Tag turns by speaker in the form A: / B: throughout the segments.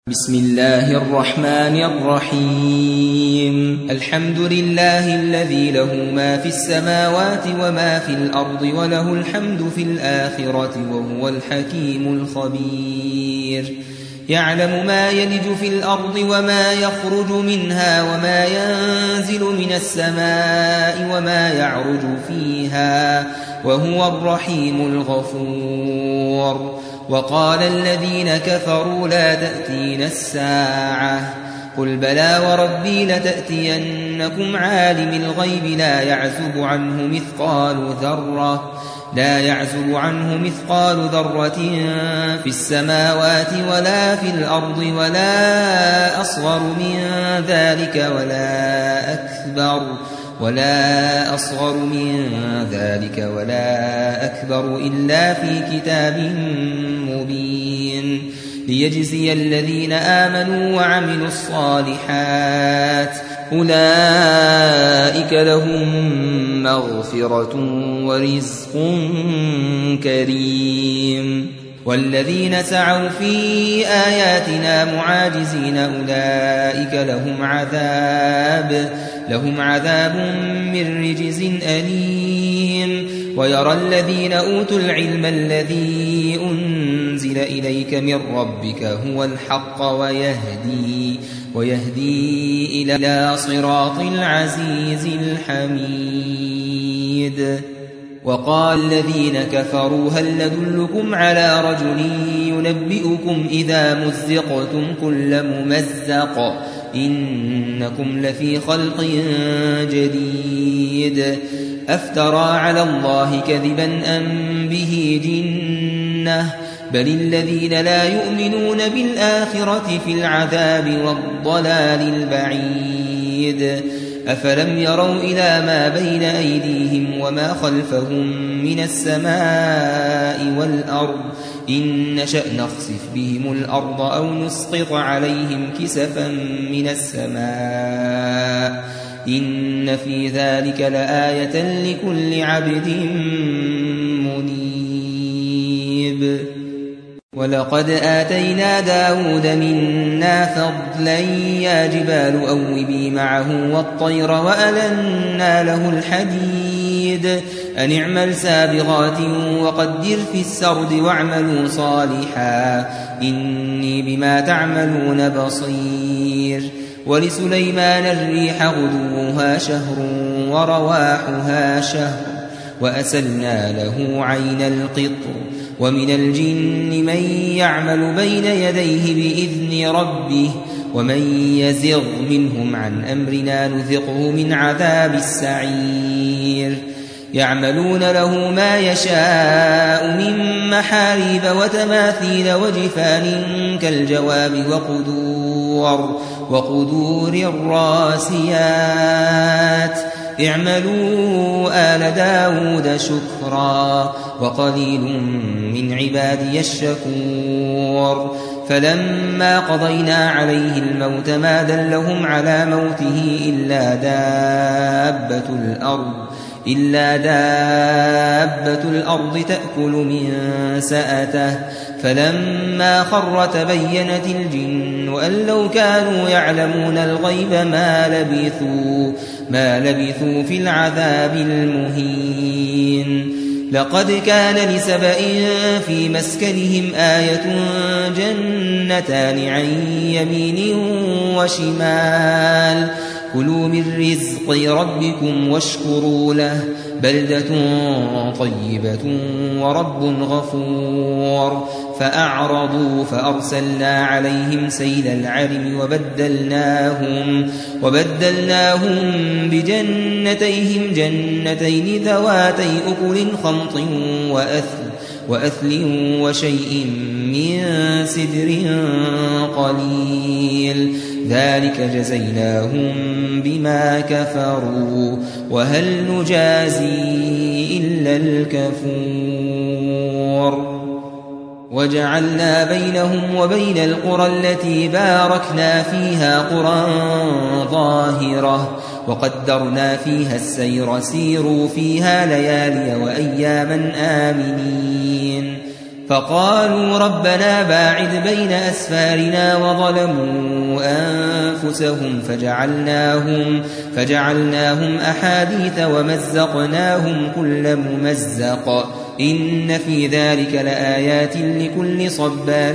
A: بسم الله الرحمن الرحيم الحمد لله الذي له ما في السماوات وما في الأرض وله الحمد في الآخرة وهو الحكيم الخبير يعلم ما يلج في الأرض وما يخرج منها وما ينزل من السماء وما يعرج فيها وهو الرحيم الغفور وقال الذين كفروا لا تأتينا الساعة قل بلى وربي لتأتينكم عالم الغيب لا يعزب عنه مثقال ذرة في السماوات ولا في الأرض ولا أصغر من ذلك ولا أكبر إلا في كتاب مبين ليجزي الذين آمنوا وعملوا الصالحات أولئك لهم مغفرة ورزق كريم والذين سعوا في آياتنا معاجزين أولئك لهم عذاب من رجز أليم ويرى الذين أوتوا العلم الذي أنزل إليك من ربك هو الحق ويهدي إلى صراط العزيز الحميد وقال الذين كفروا هل ندلكم على رجل ينبئكم إذا مزقتم كل ممزق إنكم لفي خلق جديد أفترى على الله كذبا أم به جنة بل الذين لا يؤمنون بالآخرة في العذاب والضلال البعيد أفلم يروا إلى ما بين أيديهم وما خلفهم من السماء والأرض إن نشأ نخسف بهم الأرض أو نسقط عليهم كسفا من السماء إن في ذلك لآية لكل عبد منيب ولقد آتينا داود منا فضلا يا جبال أوبي معه والطير وألنا له الحديد أن اعمل سابغات وقدر في السرد واعملوا صالحا إني بما تعملون بصير ولسليمان الريح غدوها شهر ورواحها شهر وأسلنا له عين القطر ومن الجن من يعمل بين يديه بإذن ربه ومن يزغ منهم عن أمرنا نذقه من عذاب السعير يعملون له ما يشاء من محاريب وتماثيل وجفان كالجواب وقدور الراسيات اعملوا آل داود شكرا وقليل من عبادي الشكور فلما قضينا عليه الموت ما دلهم على موته إلا دابة الأرض تأكل من سأته فلما خر تبينت الجن أن لو كانوا يعلمون الغيب ما لبثوا في العذاب المهين لقد كان لسبإ في مسكنهم آية جنتان عن يمين وشمال كلوا من رزق ربكم واشكروا له بلدة طيبة ورب غفور فأعرضوا فأرسلنا عليهم سيل العرم وبدلناهم بجنتيهم جنتين ذواتي أكل خمط وأثل وشيء من سدر قليل ذلك جزيناهم بما كفروا وهل نجازي إلا الكفور وجعلنا بينهم وبين القرى التي باركنا فيها قرى ظاهرة وقدرنا فيها السير سيروا فيها ليالي وأياما آمنين فقالوا ربنا باعد بين أسفارنا وظلموا أنفسهم فجعلناهم أحاديث ومزقناهم كل ممزق إن في ذلك لآيات لكل صبار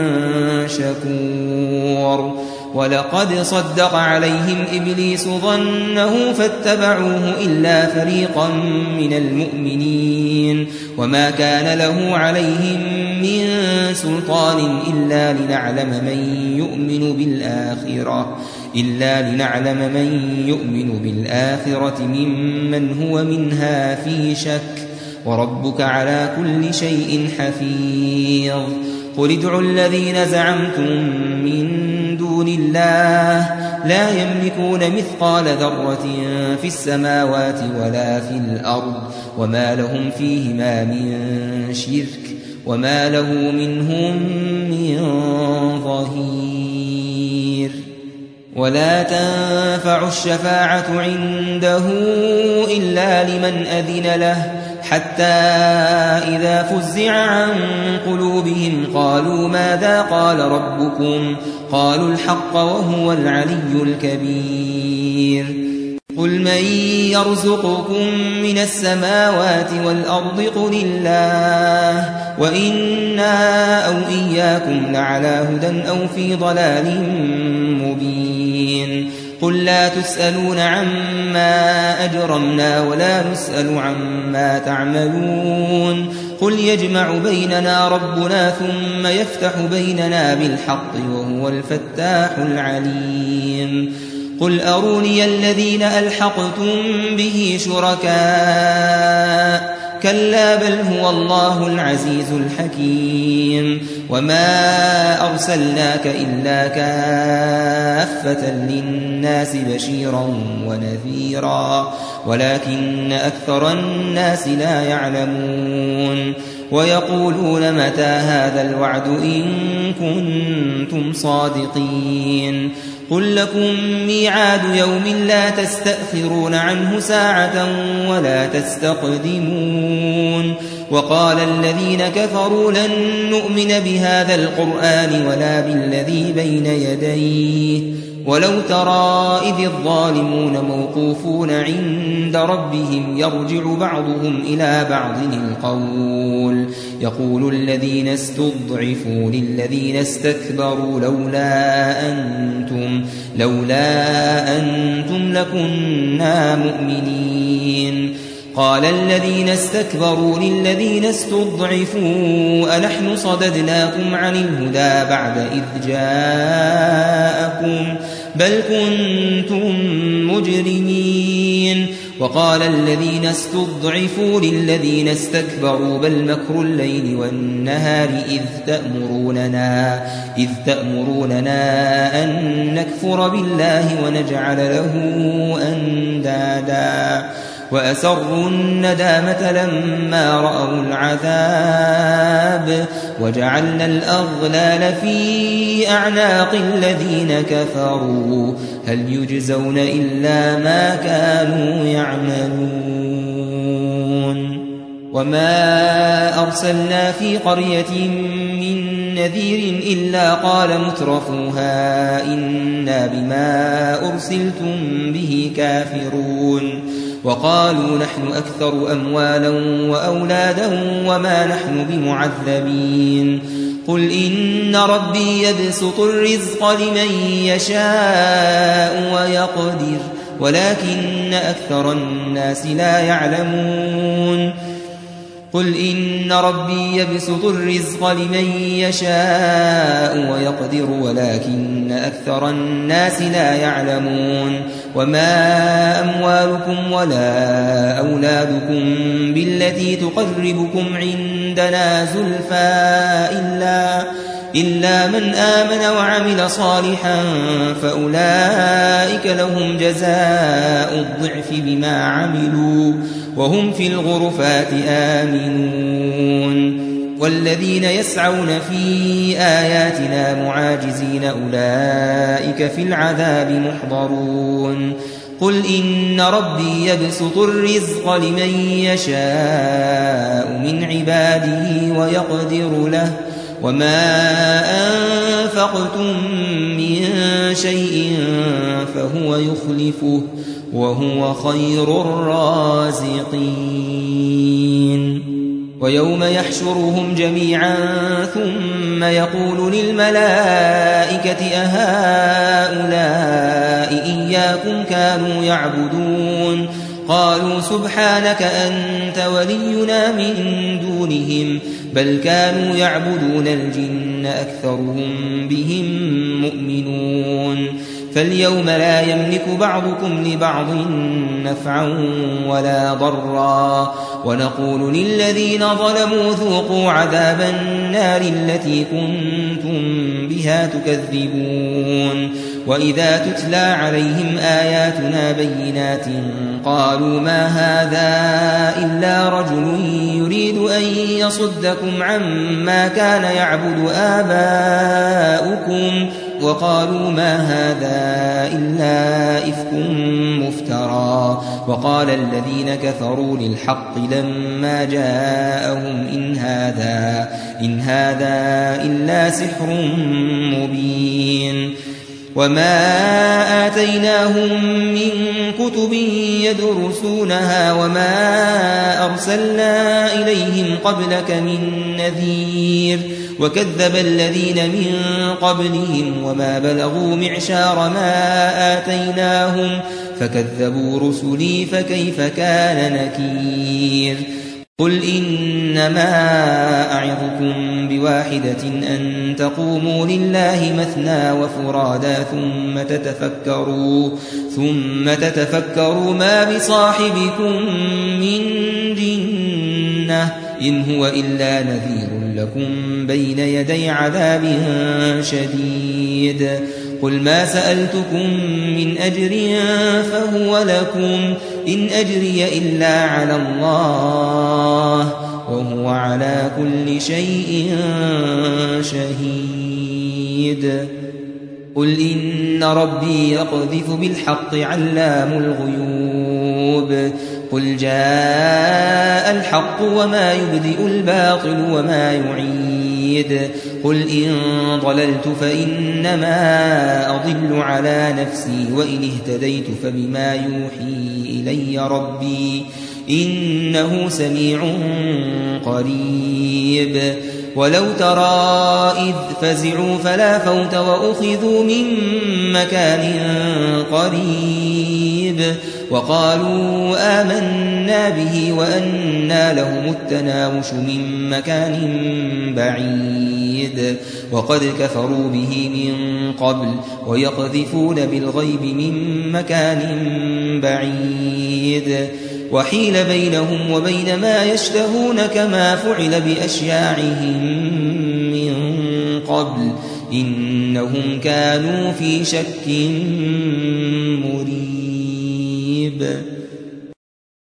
A: شكور ولقد صدق عليهم إبليس ظنه فاتبعوه إلا فريقا من المؤمنين وما كان له عليهم من سلطان إلا لنعلم من يؤمن بالآخرة ممن هو منها في شك وربك على كل شيء حفيظ قل ادعوا الذين زعمتم من دون الله لا يملكون مثقال ذرة في السماوات ولا في الأرض وما لهم فيهما من شرك وما له منهم من ظهير ولا تنفع الشفاعة عنده إلا لمن أذن له حتى إذا فزع عن قلوبهم قالوا ماذا قال ربكم قالوا الحق وهو العلي الكبير قل من يرزقكم من السماوات والأرض قل الله وإنا أو إياكم لعلى هدى أو في ضلال مبين قل لا تسألون عما أجرمنا ولا نسأل عما تعملون قل يجمع بيننا ربنا ثم يفتح بيننا بالحق وهو الفتاح العليم قل أروني الذين ألحقتم به شركاء كلا بل هو الله العزيز الحكيم وما أرسلناك إلا كافة للناس بشيرا ونذيرا ولكن أكثر الناس لا يعلمون ويقولون متى هذا الوعد إن كنتم صادقين قل لكم ميعاد يوم لا تستأخرون عنه ساعة ولا تستقدمون وقال الذين كفروا لن نؤمن بهذا القرآن ولا بالذي بين يديه ولو ترى إذ الظالمون موقوفون عند ربهم يرجع بعضهم إلى بعض القول يقول الذين استضعفوا للذين استكبروا لولا أنتم لكنا مؤمنين قال الذين استكبروا للذين استضعفوا أنحن صددناكم عن الهدى بعد إذ جاءكم بل كنتم مجرمين وقال الذين استضعفوا للذين استكبروا بل مكر الليل والنهار إذ تأمروننا أن نكفر بالله ونجعل له أندادا وأسروا الندامة لما رأوا العذاب وجعلنا الأغلال في أعناق الذين كفروا هل يجزون إلا ما كانوا يعملون وما أرسلنا في قرية من نذير إلا قال مترفوها إنا بما أرسلتم به كافرون وقالوا نحن أكثر أموالا وأولادا وما نحن بمعذبين قل إن ربي يبسط الرزق لمن يشاء ويقدر ولكن أكثر الناس لا يعلمون قل إن ربي يبسط الرزق لمن يشاء ويقدر ولكن أكثر الناس لا يعلمون وما أموالكم ولا أولادكم بالتي تقربكم عندنا زلفى إلا من آمن وعمل صالحا فأولئك لهم جزاء الضعف بما عملوا وهم في الغرفات آمنون والذين يسعون في آياتنا معاجزين أولئك في العذاب محضرون قل إن ربي يبسط الرزق لمن يشاء من عباده ويقدر له وما أنفقتم من شيء فهو يخلفه وهو خير الرازقين ويوم يحشرهم جميعا ثم يقول للملائكة أهؤلاء إياكم كانوا يعبدون قالوا سبحانك أنت ولينا من دونهم بل كانوا يعبدون الجن أكثرهم بهم مؤمنون فاليوم لا يملك بعضكم لبعض نفعا ولا ضرا ونقول للذين ظلموا ذوقوا عذاب النار التي كنتم بها تكذبون وإذا تتلى عليهم آياتنا بينات قالوا ما هذا إلا رجل يريد أن يصدكم عما كان يعبد آباؤكم وقالوا ما هذا إلا إفك مفترى وقال الذين كفروا للحق لما جاءهم إن هذا إلا سحر مبين وما آتيناهم من كتب يدرسونها وما أرسلنا إليهم قبلك من نذير وكذب الذين من قبلهم وما بلغوا معشار ما آتيناهم فكذبوا رسلي فكيف كان نكير قل إنما أعظكم بواحدة أن تقوموا لله مثنى وفرادا ثم تتفكروا ما بصاحبكم من جنة إن هو إلا نذير لكم بين يدي عذاب شديد قل ما سألتكم من أجر فهو لكم إن أجري إلا على الله وهو على كل شيء شهيد قل إن ربي يقذف بالحق علام الغيوب قل جاء الحق وما يبدئ الباطل وما يعيد قل إن ضللت فإنما أضل على نفسي وإن اهتديت فبما يوحي إلي ربي إنه سميع قريب ولو ترى إذ فزعوا فلا فوت وأخذوا من مكان قريب وقالوا آمنا به وأنى لهم التناوش من مكان بعيد وقد كفروا به من قبل ويقذفون بالغيب من مكان بعيد وحيل بينهم وبين ما يشتهون كما فعل بأشياعهم من قبل إنهم كانوا في شك مريب